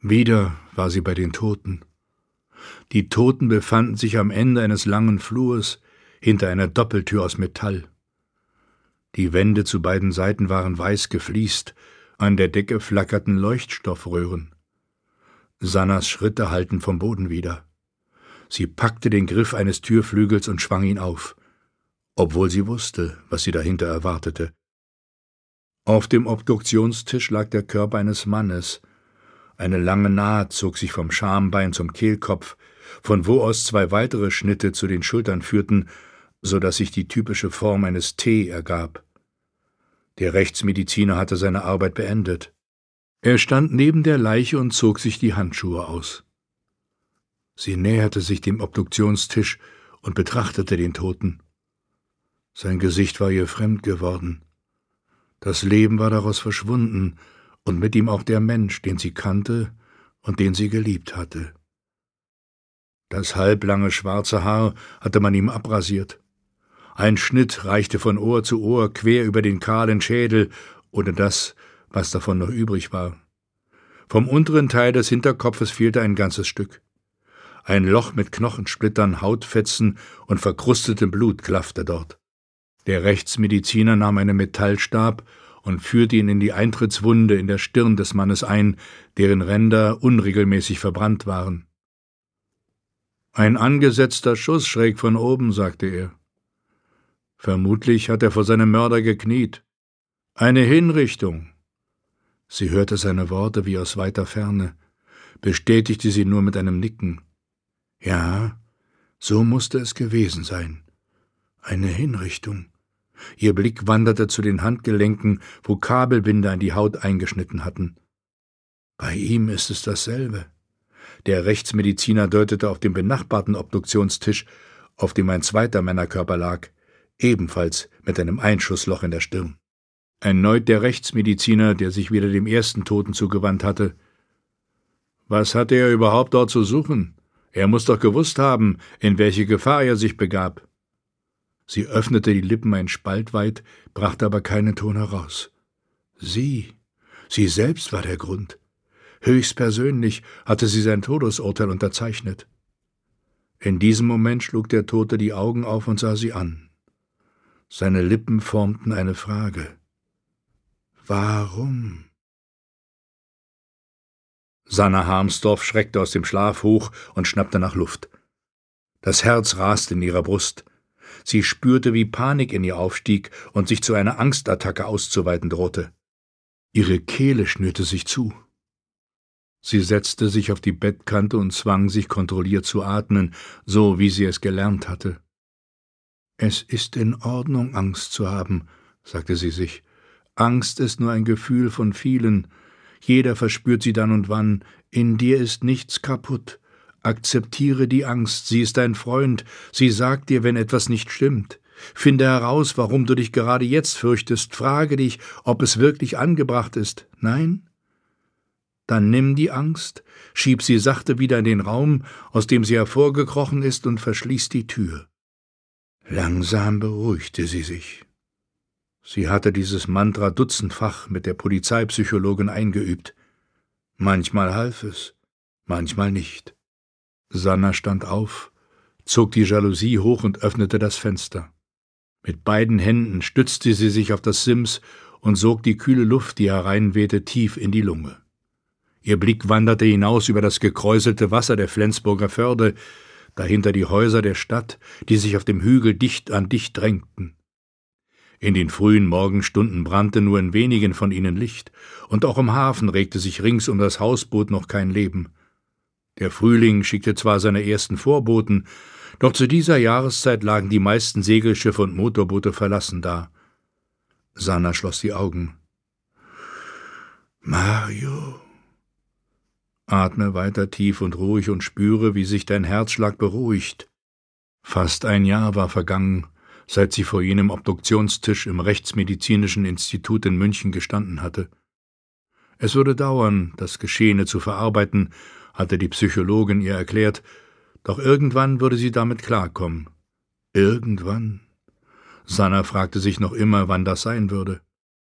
Wieder war sie bei den Toten. Die Toten befanden sich am Ende eines langen Flurs, hinter einer Doppeltür aus Metall. Die Wände zu beiden Seiten waren weiß gefliest, an der Decke flackerten Leuchtstoffröhren. Sannas Schritte hallten vom Boden wider. Sie packte den Griff eines Türflügels und schwang ihn auf, obwohl sie wusste, was sie dahinter erwartete. Auf dem Obduktionstisch lag der Körper eines Mannes. Eine lange Naht zog sich vom Schambein zum Kehlkopf, von wo aus 2 weitere Schnitte zu den Schultern führten, so dass sich die typische Form eines T ergab. Der Rechtsmediziner hatte seine Arbeit beendet. Er stand neben der Leiche und zog sich die Handschuhe aus. Sie näherte sich dem Obduktionstisch und betrachtete den Toten. Sein Gesicht war ihr fremd geworden. Das Leben war daraus verschwunden und mit ihm auch der Mensch, den sie kannte und den sie geliebt hatte. Das halblange schwarze Haar hatte man ihm abrasiert. Ein Schnitt reichte von Ohr zu Ohr quer über den kahlen Schädel oder das, was davon noch übrig war. Vom unteren Teil des Hinterkopfes fehlte ein ganzes Stück. Ein Loch mit Knochensplittern, Hautfetzen und verkrustetem Blut klaffte dort. Der Rechtsmediziner nahm einen Metallstab und führte ihn in die Eintrittswunde in der Stirn des Mannes ein, deren Ränder unregelmäßig verbrannt waren. »Ein angesetzter Schuss schräg von oben«, sagte er. Vermutlich hat er vor seinem Mörder gekniet. »Eine Hinrichtung.« Sie hörte seine Worte wie aus weiter Ferne, bestätigte sie nur mit einem Nicken. Ja, so musste es gewesen sein. Eine Hinrichtung. Ihr Blick wanderte zu den Handgelenken, wo Kabelbinder in die Haut eingeschnitten hatten. Bei ihm ist es dasselbe. Der Rechtsmediziner deutete auf den benachbarten Obduktionstisch, auf dem ein zweiter Männerkörper lag, ebenfalls mit einem Einschussloch in der Stirn. Erneut der Rechtsmediziner, der sich wieder dem ersten Toten zugewandt hatte. Was hatte er überhaupt dort zu suchen? Er muss doch gewusst haben, in welche Gefahr er sich begab. Sie öffnete die Lippen ein Spalt weit, brachte aber keinen Ton heraus. Sie selbst war der Grund. Höchstpersönlich hatte sie sein Todesurteil unterzeichnet. In diesem Moment schlug der Tote die Augen auf und sah sie an. Seine Lippen formten eine Frage. Warum? Sanna Harmsdorf schreckte aus dem Schlaf hoch und schnappte nach Luft. Das Herz raste in ihrer Brust. Sie spürte, wie Panik in ihr aufstieg und sich zu einer Angstattacke auszuweiten drohte. Ihre Kehle schnürte sich zu. Sie setzte sich auf die Bettkante und zwang sich kontrolliert zu atmen, so wie sie es gelernt hatte. »Es ist in Ordnung, Angst zu haben«, sagte sie sich. »Angst ist nur ein Gefühl von vielen. Jeder verspürt sie dann und wann. In dir ist nichts kaputt. Akzeptiere die Angst, sie ist dein Freund. Sie sagt dir, wenn etwas nicht stimmt. Finde heraus, warum du dich gerade jetzt fürchtest. Frage dich, ob es wirklich angebracht ist. Nein? Dann nimm die Angst, schieb sie sachte wieder in den Raum, aus dem sie hervorgekrochen ist, und verschließ die Tür.« Langsam beruhigte sie sich. Sie hatte dieses Mantra dutzendfach mit der Polizeipsychologin eingeübt. Manchmal half es, manchmal nicht. Sanna stand auf, zog die Jalousie hoch und öffnete das Fenster. Mit beiden Händen stützte sie sich auf das Sims und sog die kühle Luft, die hereinwehte, tief in die Lunge. Ihr Blick wanderte hinaus über das gekräuselte Wasser der Flensburger Förde, dahinter die Häuser der Stadt, die sich auf dem Hügel dicht an dicht drängten. In den frühen Morgenstunden brannte nur in wenigen von ihnen Licht, und auch im Hafen regte sich rings um das Hausboot noch kein Leben. Der Frühling schickte zwar seine ersten Vorboten, doch zu dieser Jahreszeit lagen die meisten Segelschiffe und Motorboote verlassen da. Sanna schloss die Augen. »Mario, atme weiter tief und ruhig und spüre, wie sich dein Herzschlag beruhigt.« Fast ein Jahr war vergangen, seit sie vor jenem Obduktionstisch im Rechtsmedizinischen Institut in München gestanden hatte. Es würde dauern, das Geschehene zu verarbeiten, hatte die Psychologin ihr erklärt, doch irgendwann würde sie damit klarkommen. Irgendwann? Sanna fragte sich noch immer, wann das sein würde.